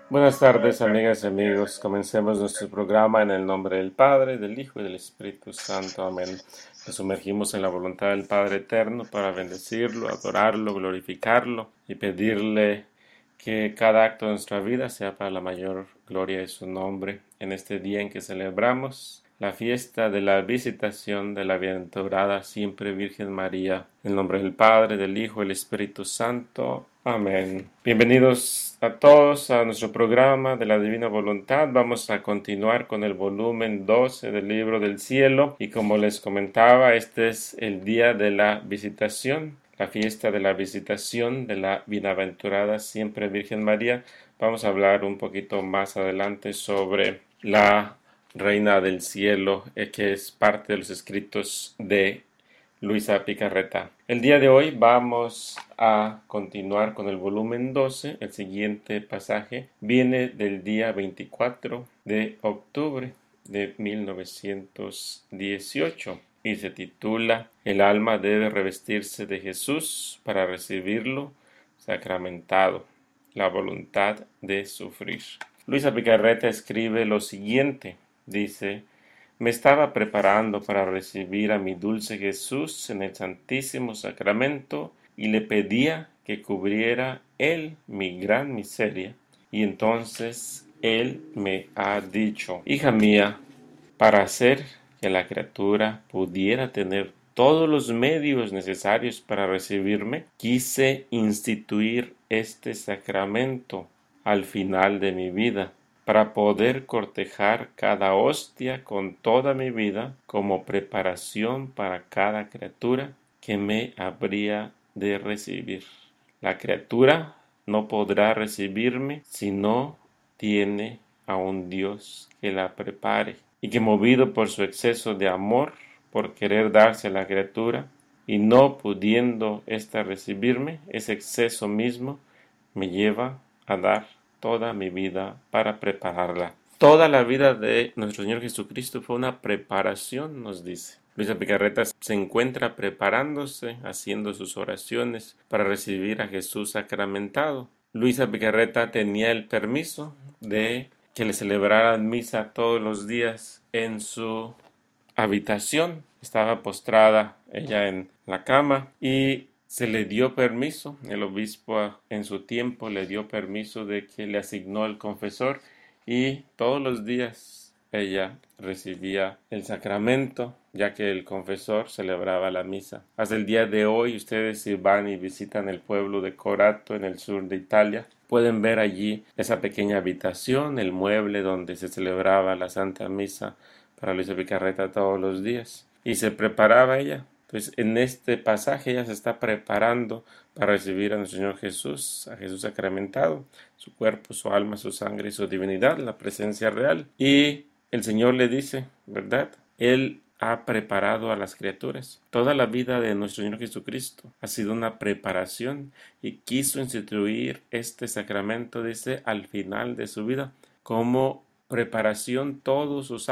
Buenas tardes, amigas y amigos. Comencemos nuestro programa en el nombre del Padre, del Hijo y del Espíritu Santo. Amén. Nos sumergimos en la voluntad del Padre Eterno para bendecirlo, adorarlo, glorificarlo y pedirle que cada acto de nuestra vida sea para la mayor gloria de su nombre. En este día en que celebramos la fiesta de la visitación de la bienaventurada siempre Virgen María. En el nombre del Padre, del Hijo y del Espíritu Santo. Amén. Bienvenidos a todos a nuestro programa de la Divina Voluntad. Vamos a continuar con el volumen 12 del Libro del Cielo y como les comentaba, este es el día de la visitación, la fiesta de la visitación de la bienaventurada siempre Virgen María. Vamos a hablar un poquito más adelante sobre la Reina del Cielo, que es parte de los escritos de Luisa Picarreta. El día de hoy vamos a continuar con el volumen 12. El siguiente pasaje viene del día 24 de octubre de 1918 y se titula El alma debe revestirse de Jesús para recibirlo sacramentado, la voluntad de sufrir. Luisa Picarreta escribe lo siguiente, dice: me estaba preparando para recibir a mi dulce Jesús en el Santísimo Sacramento y le pedía que cubriera Él mi gran miseria. Y entonces Él me ha dicho: hija mía, para hacer que la criatura pudiera tener todos los medios necesarios para recibirme, quise instituir este sacramento al final de mi vida, para poder cortejar cada hostia con toda mi vida como preparación para cada criatura que me habría de recibir. La criatura no podrá recibirme si no tiene a un Dios que la prepare y que, movido por su exceso de amor, por querer darse a la criatura y no pudiendo ésta recibirme, ese exceso mismo me lleva a dar toda mi vida para prepararla. Toda la vida de nuestro Señor Jesucristo fue una preparación, nos dice. Luisa Picarreta se encuentra preparándose, haciendo sus oraciones para recibir a Jesús sacramentado. Luisa Picarreta tenía el permiso de que le celebraran misa todos los días en su habitación. Estaba postrada ella en la cama y se le dio permiso, el obispo en su tiempo le dio permiso de que le asignó el confesor y todos los días ella recibía el sacramento, ya que el confesor celebraba la misa. Hasta el día de hoy, ustedes si van y visitan el pueblo de Corato en el sur de Italia, pueden ver allí esa pequeña habitación, el mueble donde se celebraba la Santa Misa para Luisa Picarreta todos los días. Y se preparaba ella. Entonces, en este pasaje ella se está preparando para recibir a nuestro Señor Jesús, a Jesús sacramentado, su cuerpo, su alma, su sangre y su divinidad, la presencia real. Y el Señor le dice, ¿verdad? Él ha preparado a las criaturas. Toda la vida de nuestro Señor Jesucristo ha sido una preparación y quiso instituir este sacramento, dice, al final de su vida, como preparación. Todos sus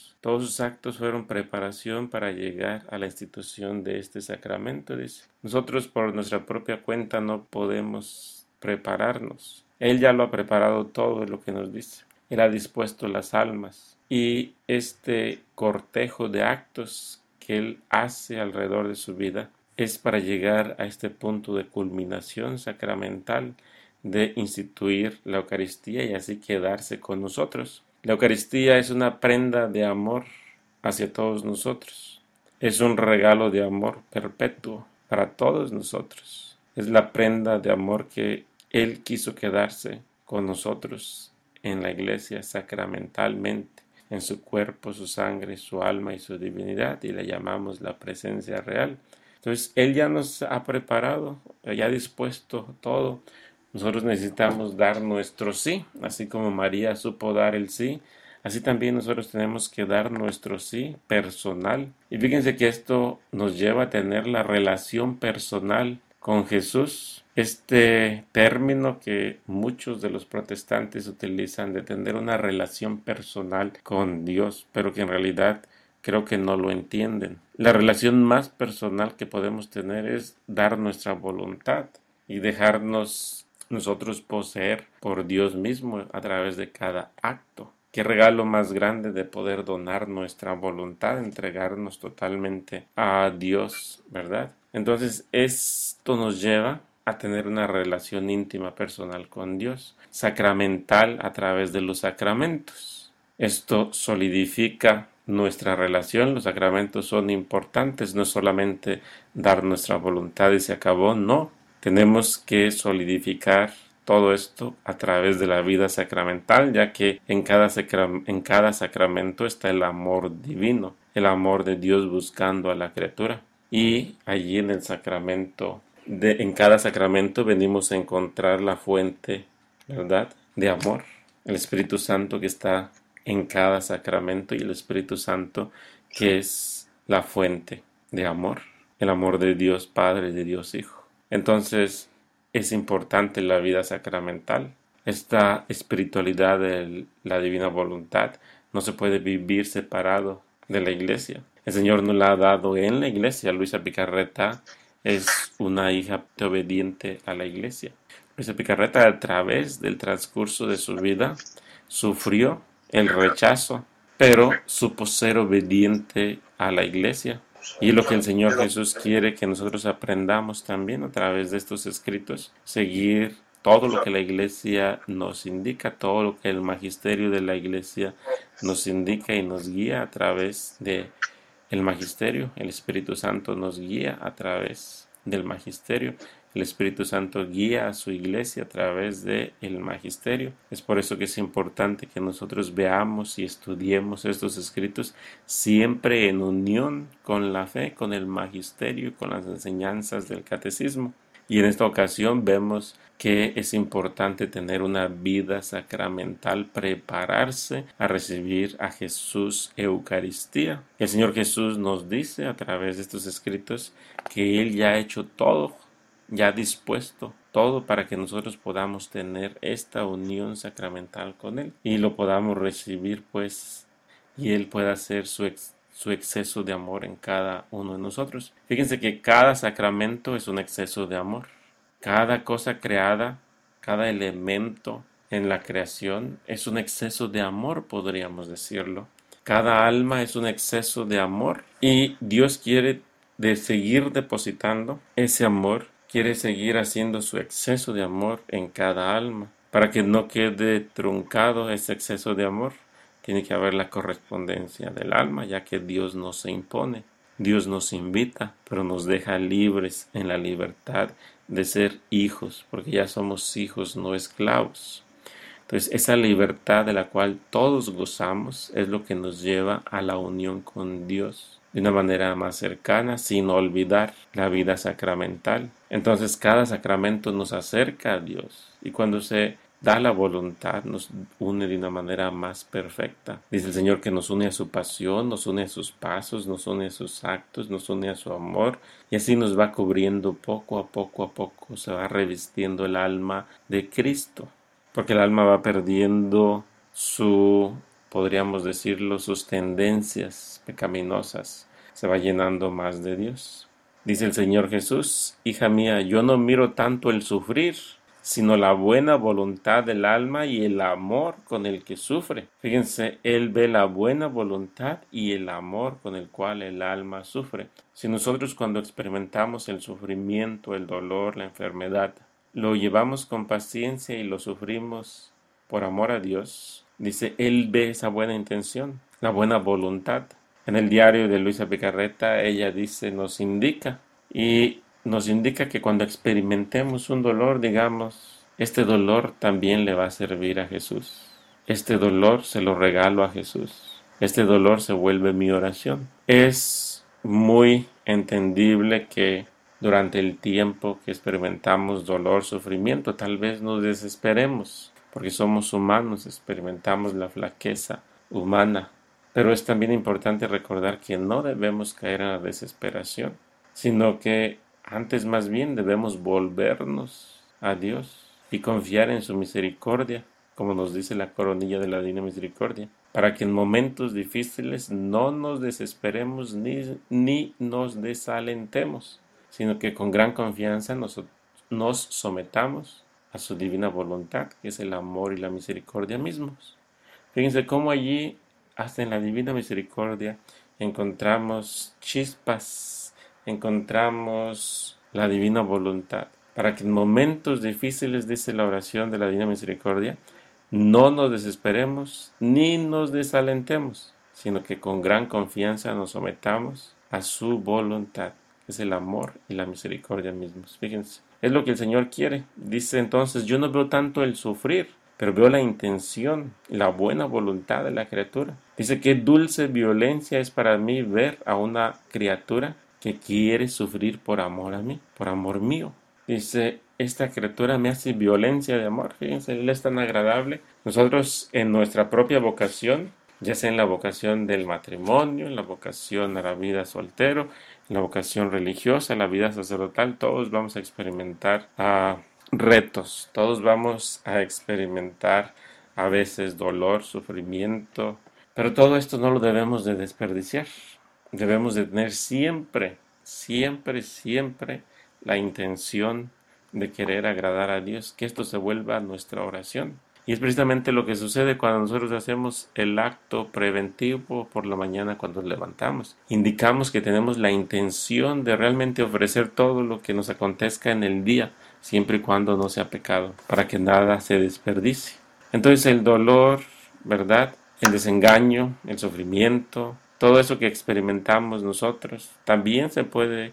actos fueron preparación para llegar a la institución de este sacramento, dice. Nosotros por nuestra propia cuenta no podemos prepararnos. Él ya lo ha preparado todo lo que nos dice. Él ha dispuesto las almas y este cortejo de actos que Él hace alrededor de su vida es para llegar a este punto de culminación sacramental de instituir la Eucaristía y así quedarse con nosotros. La Eucaristía es una prenda de amor hacia todos nosotros. Es un regalo de amor perpetuo para todos nosotros. Es la prenda de amor que Él quiso quedarse con nosotros en la Iglesia sacramentalmente, en su cuerpo, su sangre, su alma y su divinidad, y le llamamos la presencia real. Entonces, Él ya nos ha preparado, ya ha dispuesto todo. Nosotros necesitamos dar nuestro sí, así como María supo dar el sí, así también nosotros tenemos que dar nuestro sí personal. Y fíjense que esto nos lleva a tener la relación personal con Jesús. Este término que muchos de los protestantes utilizan de tener una relación personal con Dios, pero que en realidad creo que no lo entienden. La relación más personal que podemos tener es dar nuestra voluntad y dejarnos nosotros poseer por Dios mismo a través de cada acto. Qué regalo más grande de poder donar nuestra voluntad, entregarnos totalmente a Dios, ¿verdad? Entonces, esto nos lleva a tener una relación íntima personal con Dios, sacramental a través de los sacramentos. Esto solidifica nuestra relación. Los sacramentos son importantes, no solamente dar nuestra voluntad y se acabó, no. Tenemos que solidificar todo esto a través de la vida sacramental, ya que en cada sacramento está el amor divino, el amor de Dios buscando a la criatura. Y allí en el sacramento, en cada sacramento venimos a encontrar la fuente, ¿verdad?, de amor. El Espíritu Santo que está en cada sacramento y el Espíritu Santo que es la fuente de amor, el amor de Dios Padre y de Dios Hijo. Entonces es importante la vida sacramental. Esta espiritualidad de la divina voluntad no se puede vivir separado de la iglesia. El Señor nos la ha dado en la iglesia. Luisa Picarreta es una hija obediente a la iglesia. Luisa Picarreta, a través del transcurso de su vida, sufrió el rechazo, pero supo ser obediente a la iglesia. Y lo que el Señor Jesús quiere que nosotros aprendamos también a través de estos escritos, seguir todo lo que la iglesia nos indica, todo lo que el magisterio de la iglesia nos indica y nos guía a través de el magisterio. El Espíritu Santo nos guía a través del magisterio. El Espíritu Santo guía a su iglesia a través del magisterio. Es por eso que es importante que nosotros veamos y estudiemos estos escritos siempre en unión con la fe, con el magisterio, con las enseñanzas del catecismo. Y en esta ocasión vemos que es importante tener una vida sacramental, prepararse a recibir a Jesús Eucaristía. El Señor Jesús nos dice a través de estos escritos que Él ya ha hecho todo, ya ha dispuesto todo para que nosotros podamos tener esta unión sacramental con Él y lo podamos recibir, pues, y Él pueda hacer su exceso de amor en cada uno de nosotros. Fíjense que cada sacramento es un exceso de amor. Cada cosa creada, cada elemento en la creación es un exceso de amor, podríamos decirlo. Cada alma es un exceso de amor y Dios quiere seguir depositando ese amor, quiere seguir haciendo su exceso de amor en cada alma. Para que no quede truncado ese exceso de amor, tiene que haber la correspondencia del alma, ya que Dios no se impone. Dios nos invita, pero nos deja libres en la libertad de ser hijos, porque ya somos hijos, no esclavos. Entonces, esa libertad de la cual todos gozamos es lo que nos lleva a la unión con Dios de una manera más cercana, sin olvidar la vida sacramental. Entonces, cada sacramento nos acerca a Dios, y cuando se da la voluntad, nos une de una manera más perfecta. Dice el Señor que nos une a su pasión, nos une a sus pasos, nos une a sus actos, nos une a su amor, y así nos va cubriendo poco a poco, se va revistiendo el alma de Cristo, porque el alma va perdiendo podríamos decirlo, sus tendencias pecaminosas, se va llenando más de Dios. Dice el Señor Jesús: hija mía, yo no miro tanto el sufrir, sino la buena voluntad del alma y el amor con el que sufre. Fíjense, Él ve la buena voluntad y el amor con el cual el alma sufre. Si nosotros, cuando experimentamos el sufrimiento, el dolor, la enfermedad, lo llevamos con paciencia y lo sufrimos por amor a Dios, dice, Él ve esa buena intención, la buena voluntad. En el diario de Luisa Picarreta, ella dice, nos indica que cuando experimentemos un dolor, digamos, este dolor también le va a servir a Jesús. Este dolor se lo regalo a Jesús. Este dolor se vuelve mi oración. Es muy entendible que durante el tiempo que experimentamos dolor, sufrimiento, tal vez nos desesperemos, porque somos humanos, experimentamos la flaqueza humana. Pero es también importante recordar que no debemos caer en la desesperación, sino que antes más bien debemos volvernos a Dios y confiar en su misericordia, como nos dice la coronilla de la Divina Misericordia, para que en momentos difíciles no nos desesperemos ni nos desalentemos, sino que con gran confianza nos sometamos a su divina voluntad, que es el amor y la misericordia mismos. Fíjense cómo allí, hasta en la divina misericordia, encontramos chispas, encontramos la divina voluntad, para que en momentos difíciles, dice la oración de la divina misericordia, no nos desesperemos ni nos desalentemos, sino que con gran confianza nos sometamos a su voluntad, que es el amor y la misericordia mismos. Fíjense, es lo que el Señor quiere. Dice entonces, yo no veo tanto el sufrir, pero veo la intención, la buena voluntad de la criatura. Dice que dulce violencia es para mí ver a una criatura que quiere sufrir por amor a mí, por amor mío. Dice, esta criatura me hace violencia de amor. Fíjense, Él es tan agradable. Nosotros en nuestra propia vocación, ya sea en la vocación del matrimonio, en la vocación a la vida soltero, en la vocación religiosa, en la vida sacerdotal, todos vamos a experimentar retos, todos vamos a experimentar a veces dolor, sufrimiento, pero todo esto no lo debemos de desperdiciar. Debemos de tener siempre, siempre, siempre la intención de querer agradar a Dios, que esto se vuelva nuestra oración. Y es precisamente lo que sucede cuando nosotros hacemos el acto preventivo por la mañana cuando nos levantamos. Indicamos que tenemos la intención de realmente ofrecer todo lo que nos acontezca en el día, siempre y cuando no sea pecado, para que nada se desperdicie. Entonces el dolor, ¿verdad? El desengaño, el sufrimiento, todo eso que experimentamos nosotros, también se puede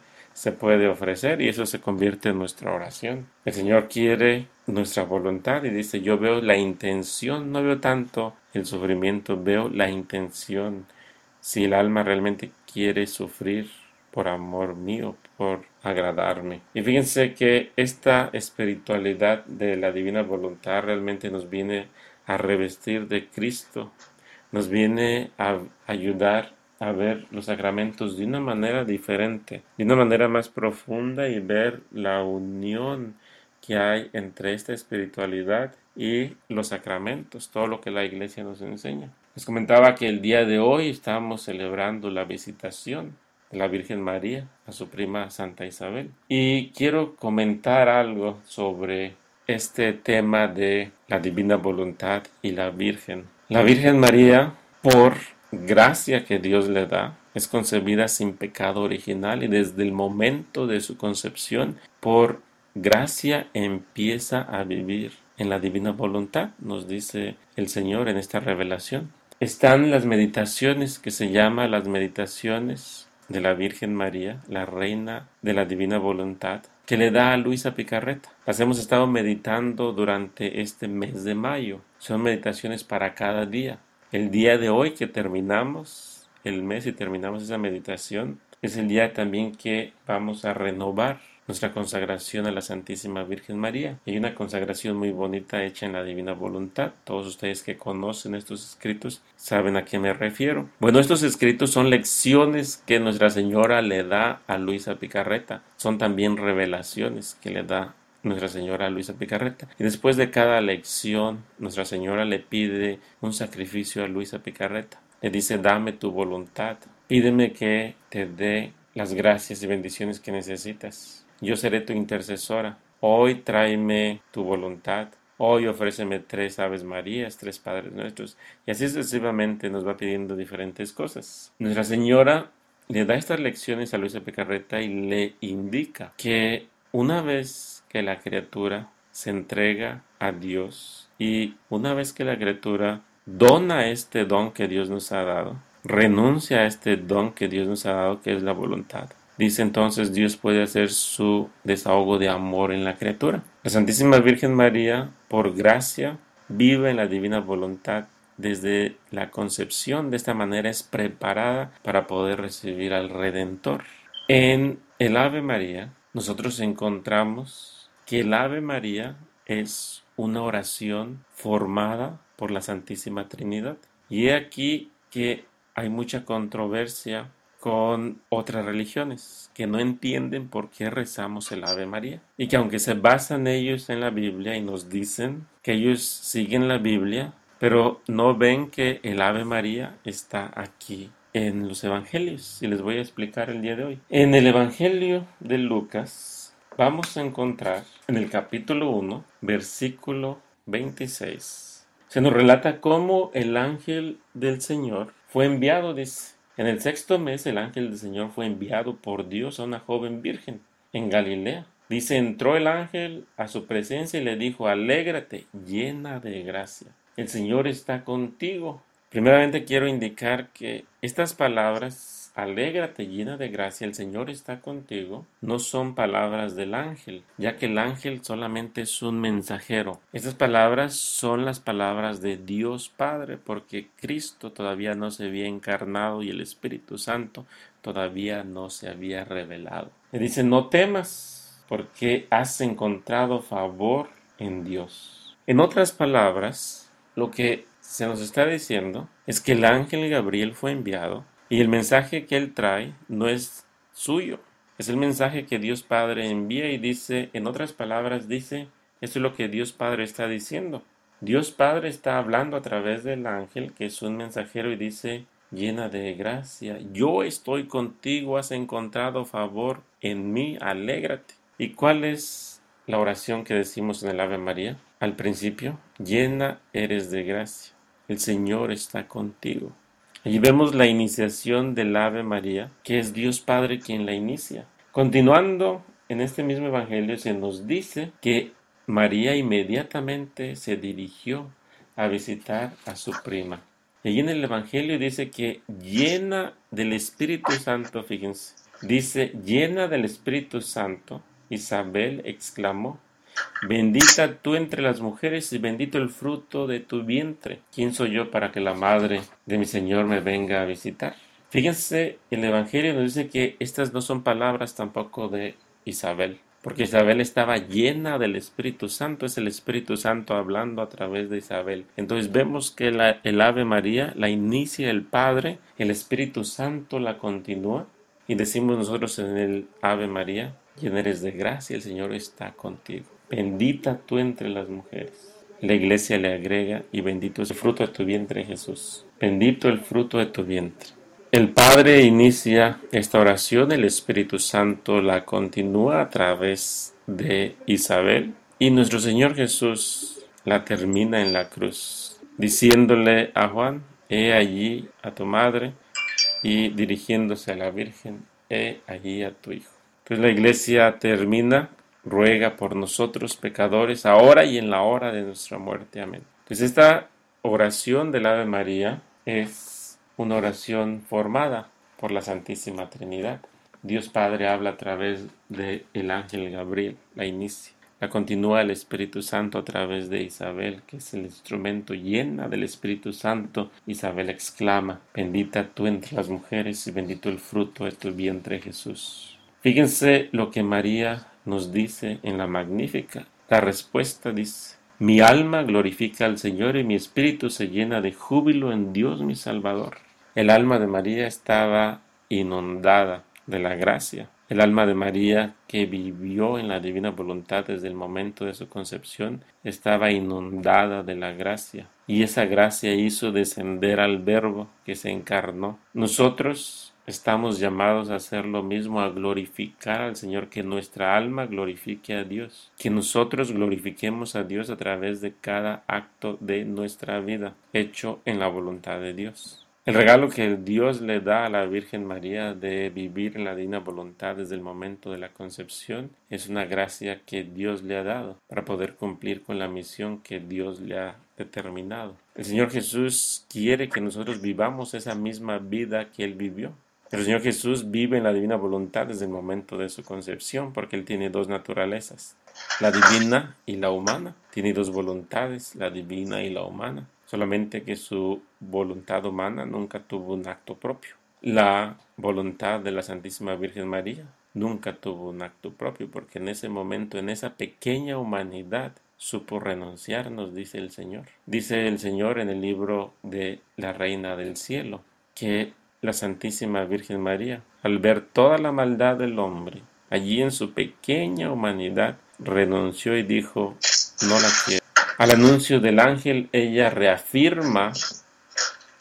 ofrecer y eso se convierte en nuestra oración. El Señor quiere nuestra voluntad y dice, yo veo la intención, no veo tanto el sufrimiento, veo la intención. Si el alma realmente quiere sufrir por amor mío, por agradarme. Y fíjense que esta espiritualidad de la divina voluntad realmente nos viene a revestir de Cristo, nos viene a ayudar a ver los sacramentos de una manera diferente, de una manera más profunda y ver la unión que hay entre esta espiritualidad y los sacramentos, todo lo que la Iglesia nos enseña. Les comentaba que el día de hoy estamos celebrando la visitación de la Virgen María a su prima Santa Isabel. Y quiero comentar algo sobre este tema de la divina voluntad y la Virgen. La Virgen María, por gracia que Dios le da, es concebida sin pecado original y desde el momento de su concepción, por gracia empieza a vivir en la divina voluntad, nos dice el Señor en esta revelación. Están las meditaciones que se llaman las meditaciones de la Virgen María, la Reina de la Divina Voluntad, que le da a Luisa Picarreta. Las hemos estado meditando durante este mes de mayo. Son meditaciones para cada día. El día de hoy que terminamos el mes y terminamos esa meditación, es el día también que vamos a renovar nuestra consagración a la Santísima Virgen María. Hay una consagración muy bonita hecha en la Divina Voluntad. Todos ustedes que conocen estos escritos saben a qué me refiero. Bueno, estos escritos son lecciones que Nuestra Señora le da a Luisa Picarreta. Son también revelaciones que le da Nuestra Señora Luisa Picarreta. Y después de cada lección, Nuestra Señora le pide un sacrificio a Luisa Picarreta. Le dice, dame tu voluntad. Pídeme que te dé las gracias y bendiciones que necesitas. Yo seré tu intercesora. Hoy tráeme tu voluntad. Hoy ofréceme 3 Aves Marías, 3 Padres Nuestros. Y así sucesivamente nos va pidiendo diferentes cosas. Nuestra Señora le da estas lecciones a Luisa Picarreta y le indica que una vez que la criatura se entrega a Dios y una vez que la criatura dona este don que Dios nos ha dado, renuncia a este don que Dios nos ha dado, que es la voluntad. Dice entonces Dios puede hacer su desahogo de amor en la criatura. La Santísima Virgen María, por gracia, vive en la divina voluntad. Desde la concepción de esta manera es preparada para poder recibir al Redentor. En el Ave María nosotros encontramos que el Ave María es una oración formada por la Santísima Trinidad. Y he aquí que hay mucha controversia con otras religiones que no entienden por qué rezamos el Ave María y que aunque se basan ellos en la Biblia y nos dicen que ellos siguen la Biblia, pero no ven que el Ave María está aquí en los evangelios, y les voy a explicar el día de hoy. En el Evangelio de Lucas, vamos a encontrar en el capítulo 1, versículo 26. Se nos relata cómo el ángel del Señor fue enviado, dice. En el 6º mes el ángel del Señor fue enviado por Dios a una joven virgen en Galilea. Dice, entró el ángel a su presencia y le dijo, alégrate, llena de gracia. El Señor está contigo. Primeramente quiero indicar que estas palabras, alégrate, llena de gracia, el Señor está contigo, no son palabras del ángel, ya que el ángel solamente es un mensajero. Estas palabras son las palabras de Dios Padre, porque Cristo todavía no se había encarnado y el Espíritu Santo todavía no se había revelado. Le dice, no temas, porque has encontrado favor en Dios. En otras palabras, lo que se nos está diciendo es que el ángel Gabriel fue enviado y el mensaje que él trae no es suyo, es el mensaje que Dios Padre envía y dice, en otras palabras dice, esto es lo que Dios Padre está diciendo. Dios Padre está hablando a través del ángel que es un mensajero y dice, llena de gracia, yo estoy contigo, has encontrado favor en mí, alégrate. ¿Y cuál es la oración que decimos en el Ave María? Al principio, llena eres de gracia, el Señor está contigo. Allí vemos la iniciación del Ave María, que es Dios Padre quien la inicia. Continuando en este mismo evangelio se nos dice que María inmediatamente se dirigió a visitar a su prima. Y allí en el evangelio dice que llena del Espíritu Santo, fíjense, dice llena del Espíritu Santo, Isabel exclamó, bendita tú entre las mujeres y bendito el fruto de tu vientre. ¿Quién soy yo para que la madre de mi Señor me venga a visitar? Fíjense, el Evangelio nos dice que estas no son palabras tampoco de Isabel, porque Isabel estaba llena del Espíritu Santo, es el Espíritu Santo hablando a través de Isabel. Entonces vemos que el Ave María la inicia el Padre, el Espíritu Santo la continúa, y decimos nosotros en el Ave María, llena eres de gracia, el Señor está contigo. Bendita tú entre las mujeres. La iglesia le agrega, y bendito es el fruto de tu vientre, Jesús. Bendito el fruto de tu vientre. El Padre inicia esta oración, el Espíritu Santo la continúa a través de Isabel, y nuestro Señor Jesús la termina en la cruz, diciéndole a Juan, he allí a tu madre, y dirigiéndose a la Virgen, he allí a tu Hijo. Entonces la iglesia termina, ruega por nosotros pecadores, ahora y en la hora de nuestra muerte. Amén. Entonces esta oración del Ave María es una oración formada por la Santísima Trinidad. Dios Padre habla a través del ángel Gabriel, la inicia. La continúa el Espíritu Santo a través de Isabel, que es el instrumento llena del Espíritu Santo. Isabel exclama, bendita tú entre las mujeres y bendito el fruto de tu vientre, Jesús. Fíjense lo que María nos dice en la Magnífica. La respuesta dice, mi alma glorifica al Señor y mi espíritu se llena de júbilo en Dios mi Salvador. El alma de María estaba inundada de la gracia. El alma de María, que vivió en la divina voluntad desde el momento de su concepción, estaba inundada de la gracia. Y esa gracia hizo descender al Verbo que se encarnó. Nosotros estamos llamados a hacer lo mismo, a glorificar al Señor, que nuestra alma glorifique a Dios, que nosotros glorifiquemos a Dios a través de cada acto de nuestra vida, hecho en la voluntad de Dios. El regalo que Dios le da a la Virgen María de vivir en la divina voluntad desde el momento de la concepción es una gracia que Dios le ha dado para poder cumplir con la misión que Dios le ha determinado. El Señor Jesús quiere que nosotros vivamos esa misma vida que Él vivió. Pero el Señor Jesús vive en la divina voluntad desde el momento de su concepción, porque Él tiene dos naturalezas, la divina y la humana. Tiene dos voluntades, la divina y la humana. Solamente que su voluntad humana nunca tuvo un acto propio. La voluntad de la Santísima Virgen María nunca tuvo un acto propio, porque en ese momento, en esa pequeña humanidad, supo renunciar, nos dice el Señor. Dice el Señor en el libro de la Reina del Cielo, que la Santísima Virgen María, al ver toda la maldad del hombre, allí en su pequeña humanidad, renunció y dijo, no la quiero. Al anuncio del ángel, ella reafirma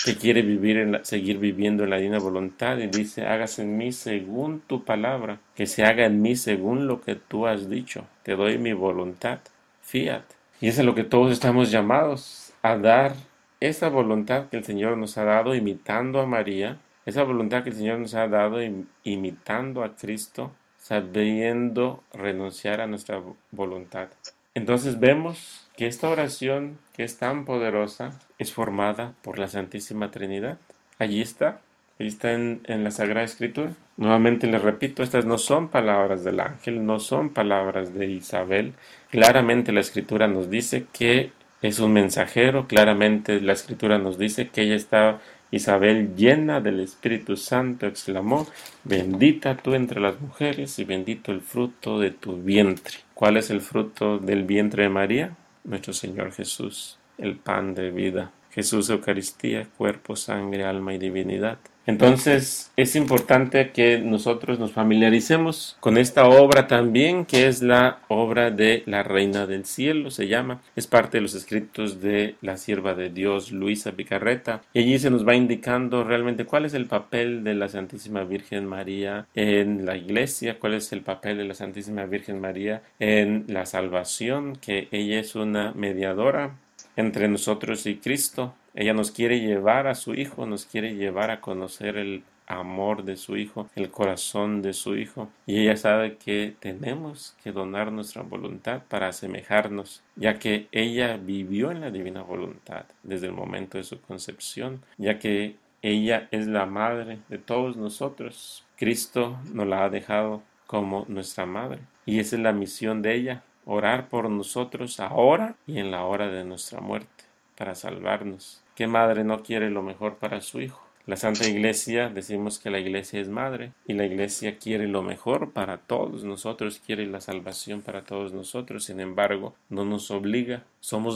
que quiere seguir viviendo en la divina voluntad y dice, hágase en mí según tu palabra, que se haga en mí según lo que tú has dicho. Te doy mi voluntad, fiat. Y eso es lo que todos estamos llamados a dar, esa voluntad que el Señor nos ha dado imitando a María, esa voluntad que el Señor nos ha dado imitando a Cristo, sabiendo renunciar a nuestra voluntad. Entonces vemos que esta oración, que es tan poderosa, es formada por la Santísima Trinidad. Allí está en la Sagrada Escritura. Nuevamente les repito, estas no son palabras del ángel, no son palabras de Isabel. Claramente la Escritura nos dice que es un mensajero, claramente la Escritura nos dice que ella estaba, Isabel, llena del Espíritu Santo, exclamó, bendita tú entre las mujeres y bendito el fruto de tu vientre. ¿Cuál es el fruto del vientre de María? Nuestro Señor Jesús, el pan de vida. Jesús, Eucaristía, cuerpo, sangre, alma y divinidad. Entonces es importante que nosotros nos familiaricemos con esta obra también, que es la obra de la Reina del Cielo, se llama. Es parte de los escritos de la sierva de Dios, Luisa Picarreta. Y allí se nos va indicando realmente cuál es el papel de la Santísima Virgen María en la Iglesia, cuál es el papel de la Santísima Virgen María en la salvación, que ella es una mediadora entre nosotros y Cristo. Ella nos quiere llevar a su Hijo, nos quiere llevar a conocer el amor de su Hijo, el corazón de su Hijo. Y ella sabe que tenemos que donar nuestra voluntad para asemejarnos, ya que ella vivió en la divina voluntad desde el momento de su concepción, ya que ella es la madre de todos nosotros. Cristo nos la ha dejado como nuestra madre. Y esa es la misión de ella, orar por nosotros ahora y en la hora de nuestra muerte, para salvarnos. ¿Qué madre no quiere lo mejor para su hijo? La Santa Iglesia, decimos que la Iglesia es madre y la Iglesia quiere lo mejor para todos nosotros, quiere la salvación para todos nosotros. Sin embargo, no nos obliga. Somos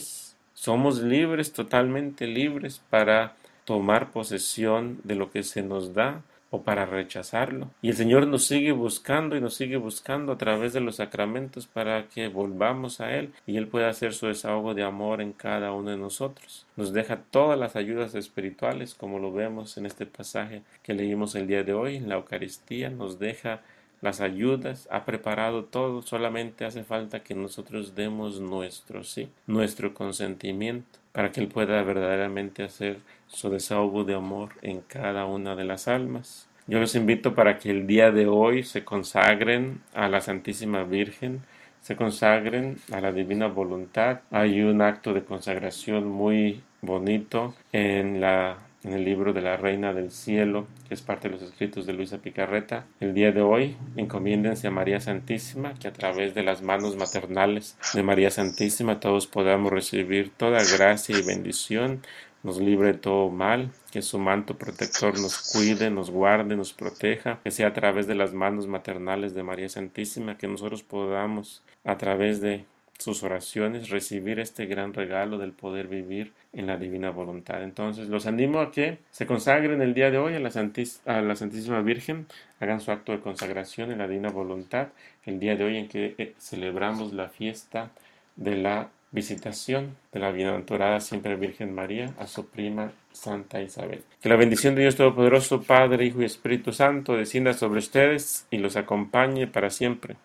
libres, totalmente libres para tomar posesión de lo que se nos da o para rechazarlo. Y el Señor nos sigue buscando y nos sigue buscando a través de los sacramentos para que volvamos a Él y Él pueda hacer su desahogo de amor en cada uno de nosotros. Nos deja todas las ayudas espirituales, como lo vemos en este pasaje que leímos el día de hoy, en la Eucaristía, nos deja las ayudas, ha preparado todo, solamente hace falta que nosotros demos nuestro consentimiento, para que Él pueda verdaderamente hacer su desahogo de amor en cada una de las almas. Yo los invito para que el día de hoy se consagren a la Santísima Virgen, se consagren a la divina voluntad. Hay un acto de consagración muy bonito en el libro de la Reina del Cielo, que es parte de los escritos de Luisa Picarreta. El día de hoy, encomiéndense a María Santísima, que a través de las manos maternales de María Santísima todos podamos recibir toda gracia y bendición, nos libre de todo mal, que su manto protector nos cuide, nos guarde, nos proteja, que sea a través de las manos maternales de María Santísima, que nosotros podamos, a través de sus oraciones, recibir este gran regalo del poder vivir en la divina voluntad. Entonces los animo a que se consagren el día de hoy a la Santísima Virgen, hagan su acto de consagración en la divina voluntad, el día de hoy en que celebramos la fiesta de la visitación de la bienaventurada siempre Virgen María a su prima Santa Isabel. Que la bendición de Dios Todopoderoso, Padre, Hijo y Espíritu Santo descienda sobre ustedes y los acompañe para siempre.